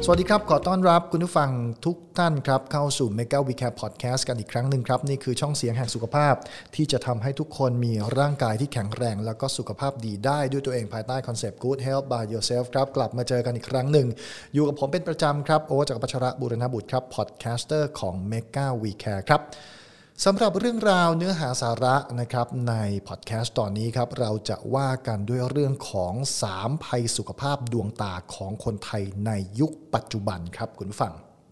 สวัสดีครับขอต้อนรับคุณผู้ฟังทุกท่านครับเข้าสู่ Mega Recap Podcast กันอีกครั้งหนึ่งครับนี่คือช่องเสียงแห่งสุขภาพที่จะทำให้ทุกคนมีร่างกายที่แข็งแรงแล้วก็สุขภาพดีได้ด้วยตัวเองภายใต้คอนเซปต์ Good Health by Yourself ครับกลับมาเจอกันอีกครั้งหนึ่งอยู่กับผมเป็นประจำครับโอ๊ตจักรพัชรบุรณบุตรครับ Podcaster ของ Mega Recap ครับสำหรับเรื่องราวเนื้อหาสาระนะครับในพอดแคสต์ตอนนี้ครับเราจะว่ากันด้วยเรื่องของ3ภัยสุขภาพดวงตาของคนไทยในยุคปัจจุบันครับคุณผู้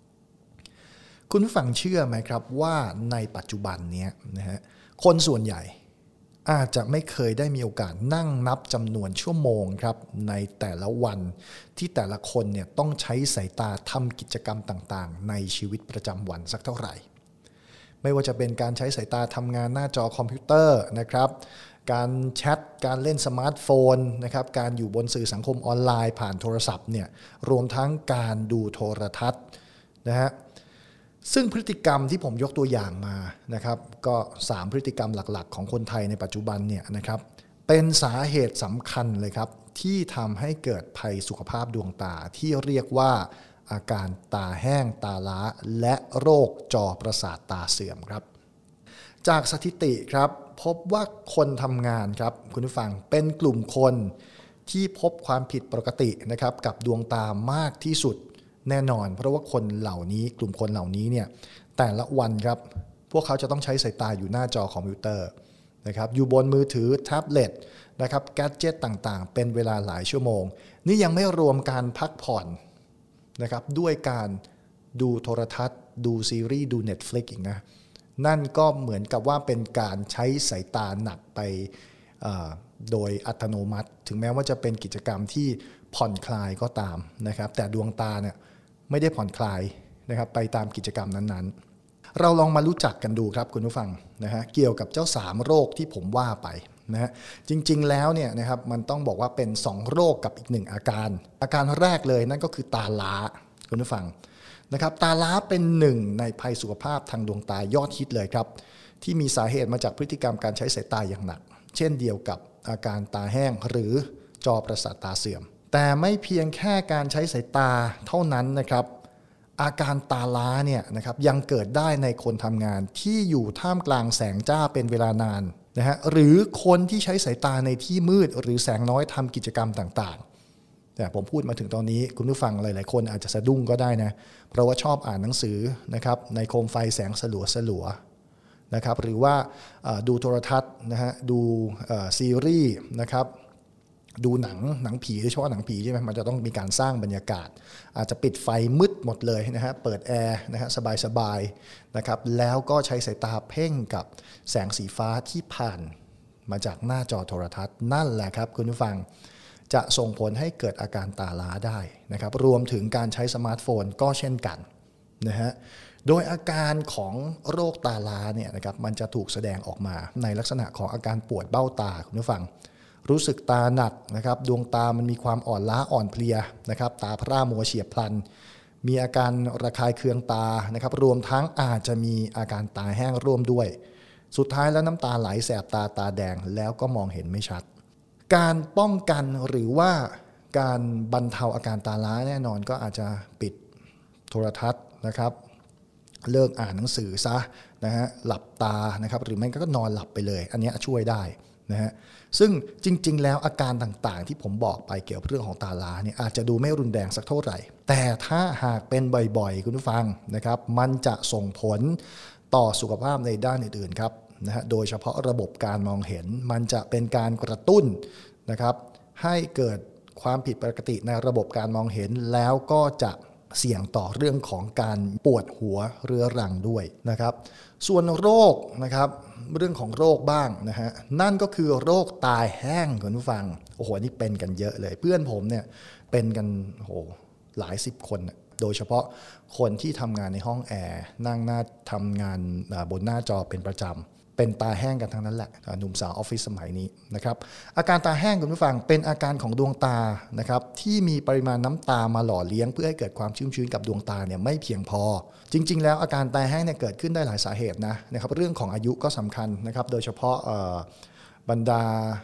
ฟังเชื่อไหมครับว่าในปัจจุบันนี้นะฮะคนส่วนใหญ่อาจจะไม่เคยได้มีโอกาสนั่งนับจำนวนชั่วโมงครับในแต่ละวันที่แต่ละคนเนี่ยต้องใช้สายตาทำกิจกรรมต่างๆในชีวิตประจำวันสักเท่าไหร่ไม่ว่าจะเป็นการใช้สายตาทำงานหน้าจอคอมพิวเตอร์นะครับการแชทการเล่นสมาร์ทโฟนนะครับการอยู่บนสื่อสังคมออนไลน์ผ่านโทรศัพท์เนี่ยรวมทั้งการดูโทรทัศน์นะฮะซึ่งพฤติกรรมที่ผมยกตัวอย่างมานะครับก็3พฤติกรรมหลักๆของคนไทยในปัจจุบันเนี่ยนะครับเป็นสาเหตุสำคัญเลยครับที่ทำให้เกิดภัยสุขภาพดวงตาที่เรียกว่าอาการตาแห้งตาล้าและโรคจอประสาทตาเสื่อมครับจากสถิติครับพบว่าคนทำงานครับคุณผู้ฟังเป็นกลุ่มคนที่พบความผิดปกตินะครับกับดวงตามากที่สุดแน่นอนเพราะว่าคนเหล่านี้กลุ่มคนเหล่านี้เนี่ยแต่ละวันครับพวกเขาจะต้องใช้สายตาอยู่หน้าจอคอมพิวเตอร์นะครับอยู่บนมือถือแท็บเล็ตนะครับแกดเจ็ตต่างๆเป็นเวลาหลายชั่วโมงนี่ยังไม่รวมการพักผ่อนนะครับด้วยการดูโทรทัศน์ดูซีรีส์ดู Netflix อีกนะนั่นก็เหมือนกับว่าเป็นการใช้สายตาหนักไปโดยอัตโนมัติถึงแม้ว่าจะเป็นกิจกรรมที่ผ่อนคลายก็ตามนะครับแต่ดวงตาเนี่ยไม่ได้ผ่อนคลายนะครับไปตามกิจกรรมนั้นๆเราลองมารู้จักกันดูครับคุณผู้ฟังนะฮะเกี่ยวกับเจ้า3โรคที่ผมว่าไปนะฮะจริงๆแล้วเนี่ยนะครับมันต้องบอกว่าเป็น2โรคกับอีก1อาการแรกเลยนั่นก็คือตาล้าคุณผู้ฟังนะครับตาล้าเป็นหนึ่งในภัยสุขภาพทางดวงตายอดฮิตเลยครับที่มีสาเหตุมาจากพฤติกรรมการใช้สายตาอย่างหนักเช่นเดียวกับอาการตาแห้งหรือจอประสาทตาเสื่อมแต่ไม่เพียงแค่การใช้สายตาเท่านั้นนะครับอาการตาล้าเนี่ยนะครับยังเกิดได้ในคนทำงานที่อยู่ท่ามกลางแสงจ้าเป็นเวลานานนะฮะหรือคนที่ใช้สายตาในที่มืดหรือแสงน้อยทำกิจกรรมต่างๆแต่ผมพูดมาถึงตอนนี้คุณผู้ฟังหลายๆคนอาจจะสะดุ้งก็ได้นะเพราะว่าชอบอ่านหนังสือนะครับในโคมไฟแสงสลัวๆนะครับหรือว่าดูโทรทัศน์นะฮะดูซีรีส์นะครับดูหนังผีโดยเฉพาะหนังผีใช่ไหมมันจะต้องมีการสร้างบรรยากาศอาจจะปิดไฟมืดหมดเลยนะฮะเปิดแอร์นะฮะสบายๆนะครับแล้วก็ใช้สายตาเพ่งกับแสงสีฟ้าที่ผ่านมาจากหน้าจอโทรทัศน์นั่นแหละครับคุณผู้ฟังจะส่งผลให้เกิดอาการตาล้าได้นะครับรวมถึงการใช้สมาร์ทโฟนก็เช่นกันนะฮะโดยอาการของโรคตาล้าเนี่ยนะครับมันจะถูกแสดงออกมาในลักษณะของอาการปวดเบ้าตาคุณผู้ฟังรู้สึกตาหนักนะครับดวงตามันมีความอ่อนล้าอ่อนเพลียนะครับตาพร่ามัวเฉียบพลันมีอาการระคายเคืองตานะครับรวมทั้งอาจจะมีอาการตาแห้งร่วมด้วยสุดท้ายแล้วน้ำตาไหลแสบตาแดงแล้วก็มองเห็นไม่ชัดการป้องกันหรือว่าการบรรเทาอาการตาล้าแน่นอนก็อาจจะปิดโทรทัศน์นะครับเลิกอ่านหนังสือซะนะฮะหลับตานะครับหรือไม่ก็นอนหลับไปเลยอันนี้ช่วยได้นะฮะซึ่งจริงๆแล้วอาการต่างๆที่ผมบอกไปเกี่ยวกับเรื่องของตาล้าเนี่ยอาจจะดูไม่รุนแรงสักเท่าไหร่แต่ถ้าหากเป็นบ่อยๆคุณผู้ฟังนะครับมันจะส่งผลต่อสุขภาพในด้านอื่นๆครับนะฮะโดยเฉพาะระบบการมองเห็นมันจะเป็นการกระตุ้นนะครับให้เกิดความผิดปกติในระบบการมองเห็นแล้วก็จะเสี่ยงต่อเรื่องของการปวดหัวเรื้อรังด้วยนะครับส่วนโรคนะครับเรื่องของโรคบ้างนะฮะนั่นก็คือโรคตาแห้งคุณผู้ฟังโอ้โหนี่เป็นกันเยอะเลยเพื่อนผมเนี่ยเป็นกันโอ้โหหลาย10คนโดยเฉพาะคนที่ทำงานในห้องแอร์นั่งหน้าทำงานบนหน้าจอเป็นประจำเป็นตาแห้งกันทั้งนั้นแหละหนุ่มสาวออฟฟิศสมัยนี้นะครับอาการตาแห้งคุณผู้ฟังเป็นอาการของดวงตานะครับที่มีปริมาณน้ำตามาหล่อเลี้ยงเพื่อให้เกิดความชุ่มชื้นกับดวงตาเนี่ยไม่เพียงพอจริงๆแล้วอาการตาแห้งเนี่ยเกิดขึ้นได้หลายสาเหตุนะครับเรื่องของอายุก็สำคัญนะครับโดยเฉพาะบรรดา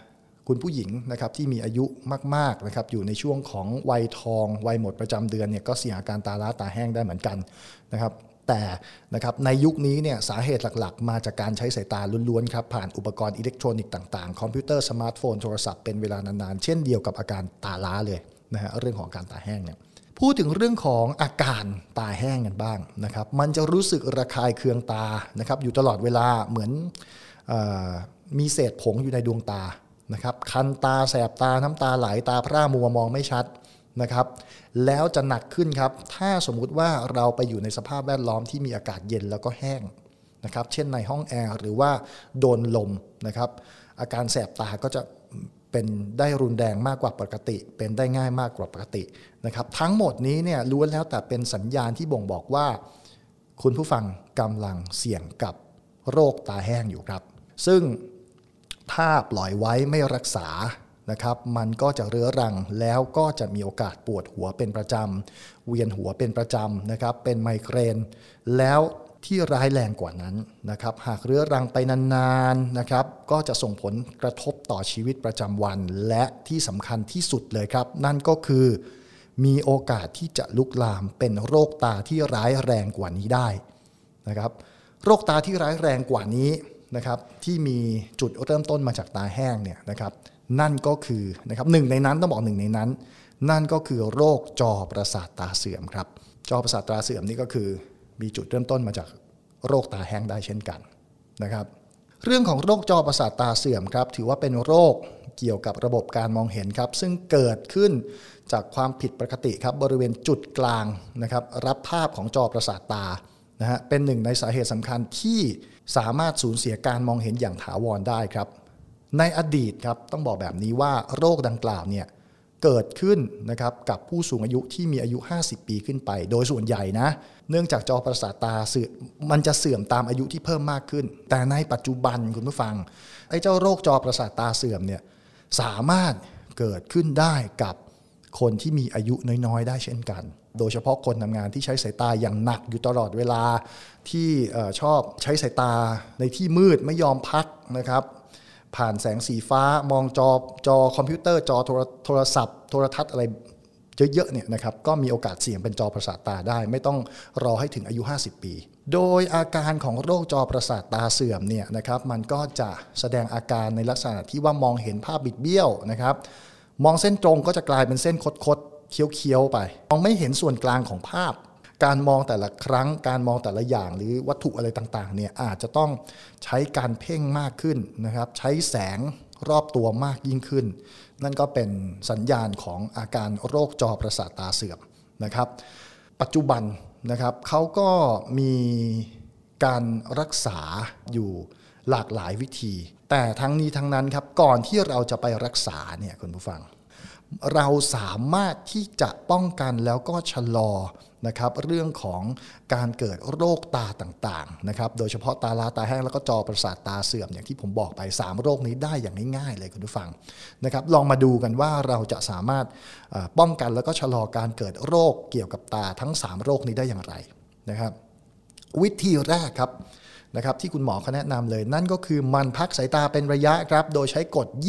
คุณผู้หญิงนะครับที่มีอายุมากๆนะครับอยู่ในช่วงของวัยทองวัยหมดประจำเดือนเนี่ยก็เสี่ยงอาการตาล้าตาแห้งได้เหมือนกันนะครับแต่นะครับในยุคนี้เนี่ยสาเหตุหลักๆมาจากการใช้สายตาล้วนๆครับผ่านอุปกรณ์อิเล็กทรอนิกส์ต่างๆคอมพิวเตอร์สมาร์ทโฟนโทรศัพท์เป็นเวลานานๆเช่นเดียวกับอาการตาล้าเลยนะฮะเรื่องของการตาแห้งเนี่ยพูดถึงเรื่องของอาการตาแห้งกันบ้างนะครับมันจะรู้สึกระคายเคืองตานะครับอยู่ตลอดเวลาเหมือนมีเศษผงอยู่ในดวงตานะครับคันตาแสบตาน้ำตาไหลตาพร่ามัวมองไม่ชัดนะครับแล้วจะหนักขึ้นครับถ้าสมมุติว่าเราไปอยู่ในสภาพแวดล้อมที่มีอากาศเย็นแล้วก็แห้งนะครับเช่นในห้องแอร์หรือว่าโดนลมนะครับอาการแสบตาก็จะเป็นได้รุนแรงมากกว่าปกติเป็นได้ง่ายมากกว่าปกตินะครับทั้งหมดนี้เนี่ยล้วนแล้วแต่เป็นสัญญาณที่บ่งบอกว่าคุณผู้ฟังกำลังเสี่ยงกับโรคตาแห้งอยู่ครับซึ่งถ้าปล่อยไว้ไม่รักษานะครับมันก็จะเรื้อรังแล้วก็จะมีโอกาสปวดหัวเป็นประจำเวียนหัวเป็นประจำนะครับเป็นไมเกรนแล้วที่ร้ายแรงกว่านั้นนะครับหากเรื้อรังไปนานๆนะครับก็จะส่งผลกระทบต่อชีวิตประจำวันและที่สำคัญที่สุดเลยครับนั่นก็คือมีโอกาสที่จะลุกลามเป็นโรคตาที่ร้ายแรงกว่านี้ได้นะครับโรคตาที่ร้ายแรงกว่านี้นะครับที่มีจุดเริ่มต้นมาจากตาแห้งเนี่ยนะครับนั่นก็คือนะครับหนึ่งในนั้นต้องบอกหนึ่งในนั้นนั่นก็คือโรคจอประสาทตาเสื่อมครับจอประสาทตาเสื่อมนี่ก็คือมีจุดเริ่มต้นมาจากโรคตาแห้งได้เช่นกันนะครับเรื่องของโรคจอประสาทตาเสื่อมครับถือว่าเป็นโรคเกี่ยวกับระบบการมองเห็นครับซึ่งเกิดขึ้นจากความผิดปกติครับบริเวณจุดกลางนะครับรับภาพของจอประสาทตานะฮะเป็นหนึ่งในสาเหตุสำคัญที่สามารถสูญเสียการมองเห็นอย่างถาวรได้ครับในอดีตครับต้องบอกแบบนี้ว่าโรคดังกล่าวเนี่ยเกิดขึ้นนะครับกับผู้สูงอายุที่มีอายุ50ปีขึ้นไปโดยส่วนใหญ่นะเนื่องจากจอประสาทตามันจะเสื่อมตามอายุที่เพิ่มมากขึ้นแต่ในปัจจุบันคุณผู้ฟังไอ้เจ้าโรคจอประสาทตาเสื่อมเนี่ยสามารถเกิดขึ้นได้กับคนที่มีอายุน้อยๆได้เช่นกันโดยเฉพาะคนทำงานที่ใช้สายตาอย่างหนักอยู่ตลอดเวลาที่ชอบใช้สายตาในที่มืดไม่ยอมพักนะครับผ่านแสงสีฟ้ามองจอคอมพิวเตอร์จอโทรศัพท์โทรทัศน์อะไรเยอะๆเนี่ยนะครับก็มีโอกาสเสี่ยงเป็นจอประสาทตาได้ไม่ต้องรอให้ถึงอายุ50ปีโดยอาการของโรคจอประสาทตาเสื่อมเนี่ยนะครับมันก็จะแสดงอาการในลักษณะที่ว่ามองเห็นภาพบิดเบี้ยวนะครับมองเส้นตรงก็จะกลายเป็นเส้นคดๆเคี้ยวๆไปมองไม่เห็นส่วนกลางของภาพการมองแต่ละครั้งการมองแต่ละอย่างหรือวัตถุอะไรต่างๆเนี่ยอาจจะต้องใช้การเพ่งมากขึ้นนะครับใช้แสงรอบตัวมากยิ่งขึ้นนั่นก็เป็นสัญญาณของอาการโรคจอประสาทตาเสื่อมนะครับปัจจุบันนะครับเขาก็มีการรักษาอยู่หลากหลายวิธีแต่ทั้งนี้ทั้งนั้นครับก่อนที่เราจะไปรักษาเนี่ยคุณผู้ฟังเราสามารถที่จะป้องกันแล้วก็ชะลอนะครับเรื่องของการเกิดโรคตาต่างๆนะครับโดยเฉพาะตาล้าตาแห้งแล้วก็จอประสาทตาเสื่อมอย่างที่ผมบอกไป3โรคนี้ได้อย่างง่ายๆเลยคุณผู้ฟังนะครับลองมาดูกันว่าเราจะสามารถป้องกันแล้วก็ชะลอการเกิดโรคเกี่ยวกับตาทั้ง3โรคนี้ได้อย่างไรนะครับวิธีแรกครับนะครับที่คุณหมอเขาแนะนำเลยนั่นก็คือมันพักสายตาเป็นระยะครับโดยใช้กฎ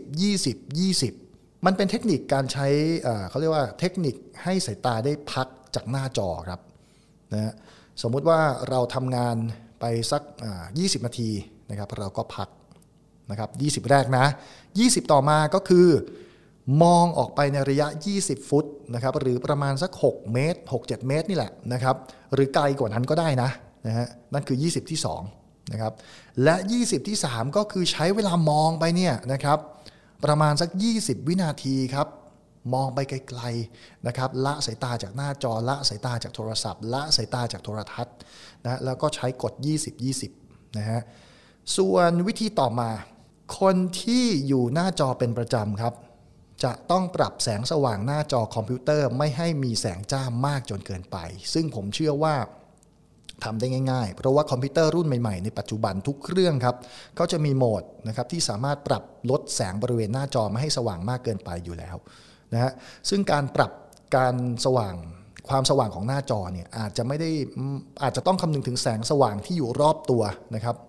20 มันเป็นเทคนิคการใช้เขาเรียกว่าเทคนิคให้สายตาได้พักจากหน้าจอครับนะสมมุติว่าเราทำงานไปสัก20 นาทีนะครับเราก็พักนะครับ20แรกนะ20ต่อมาก็คือมองออกไปในระยะ20ฟุตนะครับหรือประมาณสัก6เมตร6-7 เมตรนี่แหละนะครับหรือไกลกว่านั้นก็ได้นะฮะนั่นคือ20ที่2นะครับและ20ที่3ก็คือใช้เวลามองไปเนี่ยนะครับประมาณสัก20วินาทีครับมองไปไกลๆนะครับละสายตาจากหน้าจอละสายตาจากโทรศัพท์ละสายตาจากโทรทัศน์นะแล้วก็ใช้กฎ20นะฮะส่วนวิธีต่อมาคนที่อยู่หน้าจอเป็นประจำครับจะต้องปรับแสงสว่างหน้าจอคอมพิวเตอร์ไม่ให้มีแสงจ้ามากจนเกินไปซึ่งผมเชื่อว่าทำได้ง่ายๆเพราะว่าคอมพิวเตอร์รุ่นใหม่ๆในปัจจุบันทุกเครื่องครับเขาจะมีโหมดนะครับที่สามารถปรับลดแสงบริเวณหน้าจอไม่ให้สว่างมากเกินไปอยู่แล้วนะฮะซึ่งการปรับการสว่างความสว่างของหน้าจอเนี่ยอาจจะต้องคำนึงถึงแสงสว่างที่อยู่รอบตัวนะครับ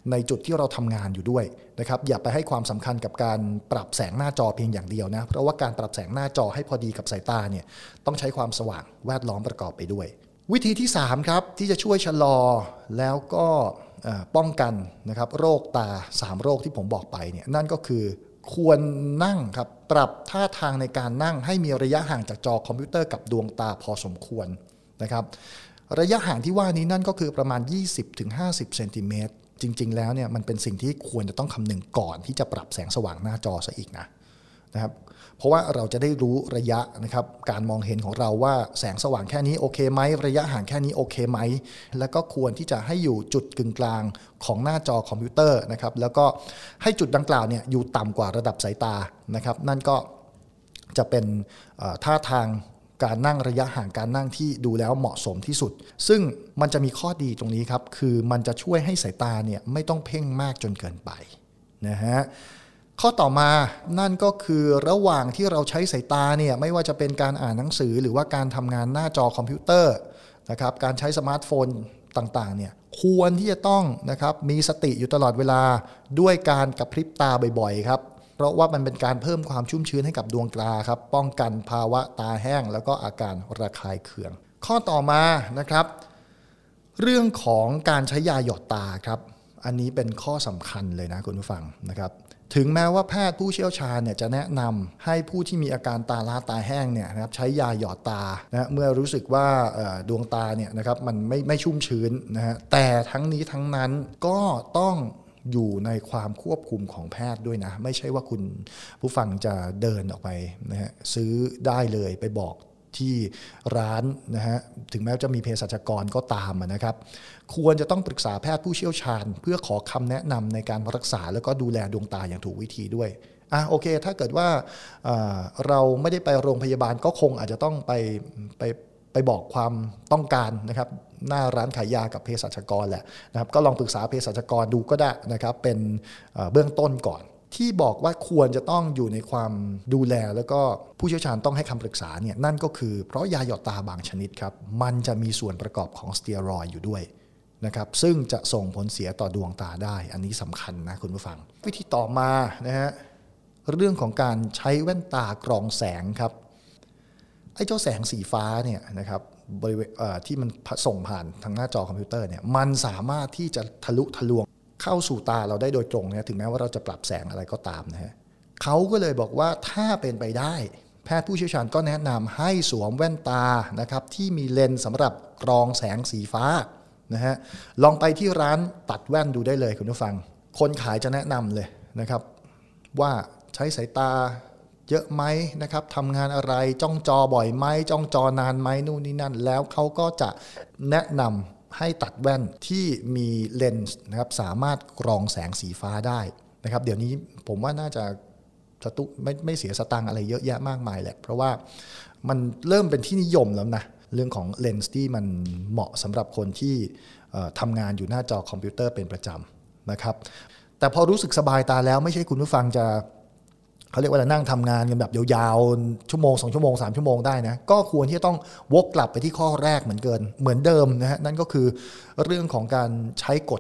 ในจุดที่เราทำงานอยู่ด้วยนะครับอย่าไปให้ความสำคัญกับการปรับแสงหน้าจอเพียงอย่างเดียวนะเพราะว่าการปรับแสงหน้าจอให้พอดีกับสายตาเนี่ยต้องใช้ความสว่างแวดล้อมประกอบไปด้วยวิธีที่3ครับที่จะช่วยชะลอแล้วก็ป้องกันนะครับโรคตา3โรคที่ผมบอกไปเนี่ยนั่นก็คือควรนั่งครับปรับท่าทางในการนั่งให้มีระยะห่างจากจอคอมพิวเตอร์กับดวงตาพอสมควรนะครับระยะห่างที่ว่านี้นั่นก็คือประมาณ 20-50 เซนติเมตรจริงๆแล้วเนี่ยมันเป็นสิ่งที่ควรจะต้องคำนึงก่อนที่จะปรับแสงสว่างหน้าจอซะอีกนะครับเพราะว่าเราจะได้รู้ระยะนะครับการมองเห็นของเราว่าแสงสว่างแค่นี้โอเคไหมระยะห่างแค่นี้โอเคไหมแล้วก็ควรที่จะให้อยู่จุดกึ่งกลางของหน้าจอคอมพิวเตอร์นะครับแล้วก็ให้จุดดังกล่าวเนี่ยอยู่ต่ำกว่าระดับสายตานะครับนั่นก็จะเป็นท่าทางการนั่งระยะห่างการนั่งที่ดูแล้วเหมาะสมที่สุดซึ่งมันจะมีข้อดีตรงนี้ครับคือมันจะช่วยให้สายตาเนี่ยไม่ต้องเพ่งมากจนเกินไปนะฮะข้อต่อมานั่นก็คือระหว่างที่เราใช้สายตาเนี่ยไม่ว่าจะเป็นการอ่านหนังสือหรือว่าการทำงานหน้าจอคอมพิวเตอร์นะครับการใช้สมาร์ทโฟนต่างๆเนี่ยควรที่จะต้องนะครับมีสติอยู่ตลอดเวลาด้วยการกระพริบตาบ่อยๆครับเพราะว่ามันเป็นการเพิ่มความชุ่มชื้นให้กับดวงตาครับป้องกันภาวะตาแห้งแล้วก็อาการระคายเคืองข้อต่อมานะครับเรื่องของการใช้ยาหยอดตาครับอันนี้เป็นข้อสำคัญเลยนะคุณผู้ฟังนะครับถึงแม้ว่าแพทย์ผู้เชี่ยวชาญเนี่ยจะแนะนำให้ผู้ที่มีอาการตาล้าตาแห้งเนี่ยนะครับใช้ยาหยอดตานะเมื่อรู้สึกว่าดวงตาเนี่ยนะครับมันไม่ชุ่มชื้นนะฮะแต่ทั้งนี้ทั้งนั้นก็ต้องอยู่ในความควบคุมของแพทย์ด้วยนะไม่ใช่ว่าคุณผู้ฟังจะเดินออกไปนะฮะซื้อได้เลยไปบอกที่ร้านนะฮะถึงแม้จะมีเภสัชกรก็ตามนะครับควรจะต้องปรึกษาแพทย์ผู้เชี่ยวชาญเพื่อขอคำแนะนำในการรักษาแล้วก็ดูแลดวงตาอย่างถูกวิธีด้วยโอเคถ้าเกิดว่าเราไม่ได้ไปโรงพยาบาลก็คงอาจจะต้องไปบอกความต้องการนะครับหน้าร้านขายยากับเภสัชกรแหละนะครับก็ลองปรึกษาเภสัชกรดูก็ได้นะครับเป็นเบื้องต้นก่อนที่บอกว่าควรจะต้องอยู่ในความดูแลแล้วก็ผู้เชี่ยวชาญต้องให้คำปรึกษาเนี่ยนั่นก็คือเพราะยาหยอดตาบางชนิดครับมันจะมีส่วนประกอบของสเตียรอยด์อยู่ด้วยนะครับซึ่งจะส่งผลเสียต่อดวงตาได้อันนี้สำคัญนะคุณผู้ฟังวิธีต่อมานะฮะเรื่องของการใช้แว่นตากรองแสงครับไอ้เจ้าแสงสีฟ้าเนี่ยนะครับบริเวณที่มันส่งผ่านทางหน้าจอคอมพิวเตอร์เนี่ยมันสามารถที่จะทะลุทะลวงเข้าสู่ตาเราได้โดยตรงนะถึงแม้ว่าเราจะปรับแสงอะไรก็ตามนะฮะเขาก็เลยบอกว่าถ้าเป็นไปได้แพทย์ผู้เชี่ยวชาญก็แนะนำให้สวมแว่นตานะครับที่มีเลนส์สำหรับกรองแสงสีฟ้านะฮะลองไปที่ร้านตัดแว่นดูได้เลยคุณผู้ฟังคนขายจะแนะนำเลยนะครับว่าใช้สายตาเยอะไหมนะครับทำงานอะไรจ้องจอบ่อยไหมจ้องจอนานไหมนู่นนี่นั่นแล้วเขาก็จะแนะนำให้ตัดแว่นที่มีเลนส์นะครับสามารถกรองแสงสีฟ้าได้นะครับเดี๋ยวนี้ผมว่าน่าจะไม่เสียสตังค์อะไรเยอะแยะมากมายแหละเพราะว่ามันเริ่มเป็นที่นิยมแล้วนะเรื่องของเลนส์ที่มันเหมาะสำหรับคนที่ทำงานอยู่หน้าจอคอมพิวเตอร์เป็นประจำนะครับแต่พอรู้สึกสบายตาแล้วไม่ใช่คุณผู้ฟังจะเขาเรียกว่านั่งทำงานกันแบบยาวๆชั่วโมง2ชั่วโมง3ชั่วโมงได้นะก็ควรที่จะต้องวกกลับไปที่ข้อแรกเหมือนเดิมนะฮะนั่นก็คือเรื่องของการใช้กฎ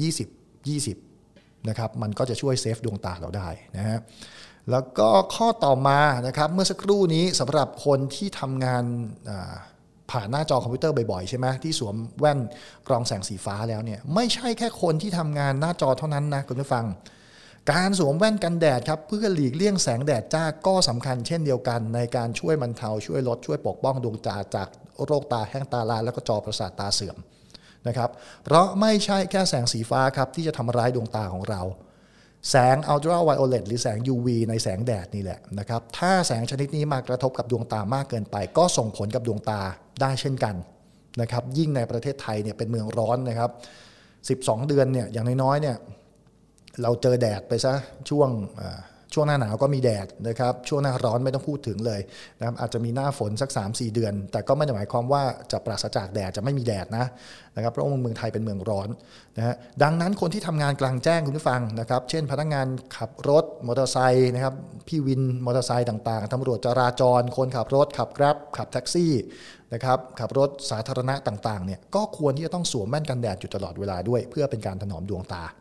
20-20-20นะครับมันก็จะช่วยเซฟดวงตาเราได้นะฮะแล้วก็ข้อต่อมานะครับเมื่อสักครู่นี้สำหรับคนที่ทำงานผ่านหน้าจอคอมพิวเตอร์บ่อยๆใช่ไหมที่สวมแว่นกรองแสงสีฟ้าแล้วเนี่ยไม่ใช่แค่คนที่ทำงานหน้าจอเท่านั้นนะคุณผู้ฟังการสวมแว่นกันแดดครับเพื่อหลีกเลี่ยงแสงแดดจ้าก็สำคัญเช่นเดียวกันในการช่วยบรรเทาช่วยลดช่วยปกป้องดวงตาจากโรคตาแห้งตาลายแล้วก็จอประสาทตาเสื่อมนะครับเพราะไม่ใช่แค่แสงสีฟ้าครับที่จะทำร้ายดวงตาของเราแสงอัลตราไวโอเลตหรือแสง UV ในแสงแดดนี่แหละนะครับถ้าแสงชนิดนี้มากระทบกับดวงตามากเกินไปก็ส่งผลกับดวงตาได้เช่นกันนะครับยิ่งในประเทศไทยเนี่ยเป็นเมืองร้อนนะครับ12เดือนเนี่ยอย่างน้อยๆเนี่ยเราเจอแดดไปซะช่วงหน้าหนาวก็มีแดดนะครับช่วงหน้าร้อนไม่ต้องพูดถึงเลยนะครับอาจจะมีหน้าฝนสัก 3-4 เดือนแต่ก็ไม่ได้หมายความว่าจะปราศจากแดดจะไม่มีแดดนะครับเพราะว่าเมืองไทยเป็นเมืองร้อนนะฮะดังนั้นคนที่ทำงานกลางแจ้งคุณผู้ฟังนะครับเช่นพนักงานขับรถมอเตอร์ไซค์นะครับพี่วินมอเตอร์ไซค์ต่างๆตำรวจจราจรคนขับรถขับแกร็บขับแท็กซี่นะครับขับรถสาธารณะต่างๆเนี่ยก็ควรที่จะต้องสวมแว่นกันแดดอยู่ตลอดเวลาด้วยเพื่อเป็นการถนอมดวงตา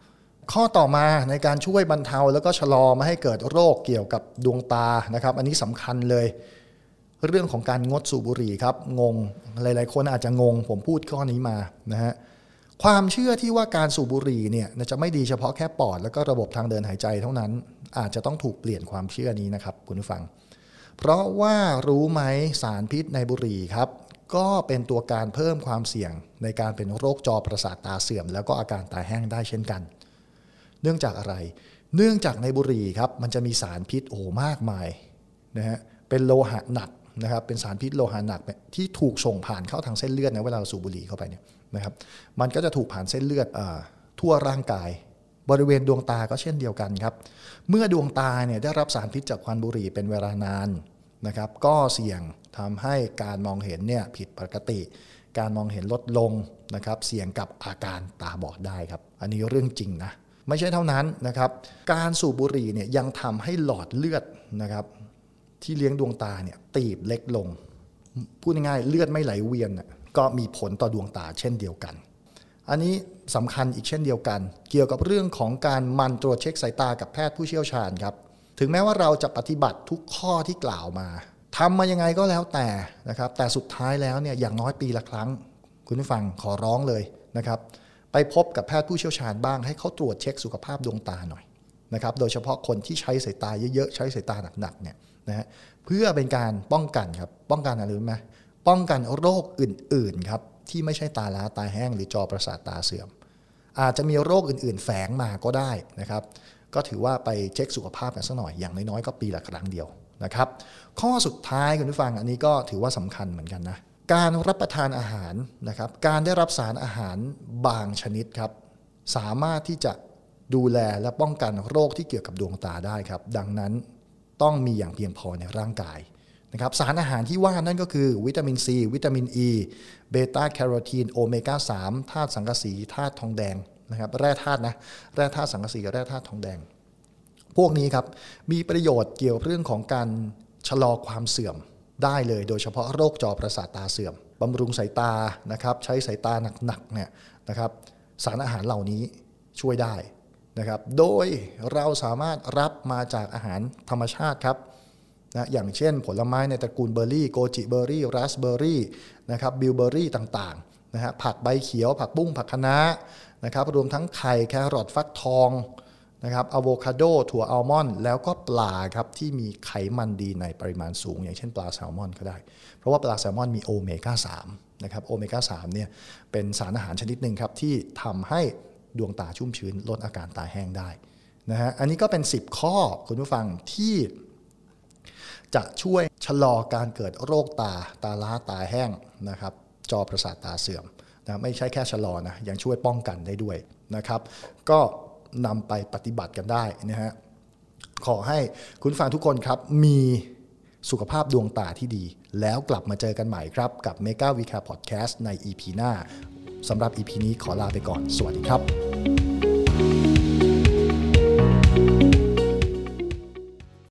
ข้อต่อมาในการช่วยบรรเทาแล้วก็ชะลอไม่ให้เกิดโรคเกี่ยวกับดวงตานะครับอันนี้สำคัญเลยเรื่องของการงดสูบบุหรี่ครับงงหลายๆคนอาจจะงงผมพูดข้อนี้มานะฮะความเชื่อที่ว่าการสูบบุหรี่เนี่ยจะไม่ดีเฉพาะแค่ปอดแล้วก็ระบบทางเดินหายใจเท่านั้นอาจจะต้องถูกเปลี่ยนความเชื่อนี้นะครับคุณผู้ฟังเพราะว่ารู้ไหมสารพิษในบุหรี่ครับก็เป็นตัวการเพิ่มความเสี่ยงในการเป็นโรคจอประสาทตาเสื่อมแล้วก็อาการตาแห้งได้เช่นกันเนื่องจากอะไรเนื่องจากในบุหรี่ครับมันจะมีสารพิษมากมายนะฮะเป็นโลหะหนักนะครับเป็นสารพิษโลหะหนักที่ถูกส่งผ่านเข้าทางเส้นเลือดนะเวลาเราสูบบุหรี่เข้าไปเนี่ยนะครับมันก็จะถูกผ่านเส้นเลือดทั่วร่างกายบริเวณดวงตาก็เช่นเดียวกันครับเมื่อดวงตาเนี่ยได้รับสารพิษจากควันบุหรี่เป็นเวลานานนะครับก็เสี่ยงทำให้การมองเห็นเนี่ยผิดปกติการมองเห็นลดลงนะครับเสี่ยงกับอาการตาบอดได้ครับอันนี้เรื่องจริงนะไม่ใช่เท่านั้นนะครับการสูบบุหรี่เนี่ยยังทำให้หลอดเลือดนะครับที่เลี้ยงดวงตาเนี่ยตีบเล็กลงพูดง่ายๆเลือดไม่ไหลเวียนก็มีผลต่อดวงตาเช่นเดียวกันอันนี้สำคัญอีกเช่นเดียวกันเกี่ยวกับเรื่องของการหมั่นตรวจเช็คสายตากับแพทย์ผู้เชี่ยวชาญครับถึงแม้ว่าเราจะปฏิบัติทุกข้อที่กล่าวมาทำมายังไงก็แล้วแต่นะครับแต่สุดท้ายแล้วเนี่ยอย่างน้อยปีละครั้งคุณผู้ฟังขอร้องเลยนะครับไปพบกับแพทย์ผู้เชี่ยวชาญบ้างให้เขาตรวจเช็คสุขภาพดวงตาหน่อยนะครับโดยเฉพาะคนที่ใช้สายตาเยอะๆใช้สายตาหนักๆเนี่ยนะฮะเพื่อเป็นการป้องกันครับป้องกันอะไรรู้ไหมป้องกันโรคอื่นๆครับที่ไม่ใช่ตาล้าตาแห้งหรือจอประสาทตาเสื่อมอาจจะมีโรคอื่นๆแฝงมาก็ได้นะครับก็ถือว่าไปเช็คสุขภาพกันสักหน่อยอย่างน้อยๆก็ปีละครั้งเดียวนะครับข้อสุดท้ายคุณผู้ฟังอันนี้ก็ถือว่าสำคัญเหมือนกันนะการรับประทานอาหารนะครับการได้รับสารอาหารบางชนิดครับสามารถที่จะดูแลและป้องกันโรคที่เกี่ยวกับดวงตาได้ครับดังนั้นต้องมีอย่างเพียงพอในร่างกายนะครับสารอาหารที่ว่านั่นก็คือวิตามินซีวิตามินอ e, ีเบต้าแคโรทีนโอเมก้า3ธาตุสังกะสีธาตุทองแดงนะครับแร่ธาตุแร่ธาตุสังกะสีกับแร่ธาตุทองแดงพวกนี้ครับมีประโยชน์เกี่ยวเรื่องของการชะลอความเสื่อมได้เลยโดยเฉพาะโรคจอประสาทตาเสื่อมบำรุงสายตานะครับใช้สายตาหนักๆเนี่ยนะครับสารอาหารเหล่านี้ช่วยได้นะครับโดยเราสามารถรับมาจากอาหารธรรมชาติครับนะอย่างเช่นผลไม้ในตระกูลเบอร์รี่โกจิเบอร์รี่ราสเบอร์รี่นะครับบิลเบอร์รี่ต่างๆนะฮะผักใบเขียวผักบุ้งผักคะน้านะครับรวมทั้งไข่แครอทฟักทองนะครับอะโวคาโดถั่วอัลมอนด์แล้วก็ปลาครับที่มีไขมันดีในปริมาณสูงอย่างเช่นปลาแซลมอนก็ได้เพราะว่าปลาแซลมอนมีโอเมก้า3นะครับโอเมก้า3เนี่ยเป็นสารอาหารชนิดหนึ่งครับที่ทำให้ดวงตาชุ่มชื้นลดอาการตาแห้งได้นะฮะอันนี้ก็เป็น10ข้อคุณผู้ฟังที่จะช่วยชะลอการเกิดโรคตาล้าตาแห้งนะครับจอประสาทตาเสื่อมนะไม่ใช่แค่ชะลอนะยังช่วยป้องกันได้ด้วยนะครับก็นำไปปฏิบัติกันได้นะฮะขอให้คุณฟังทุกคนครับมีสุขภาพดวงตาที่ดีแล้วกลับมาเจอกันใหม่ครับกับ Mega We Care Podcast ใน EP หน้าสำหรับ EP นี้ขอลาไปก่อนสวัสดีครับ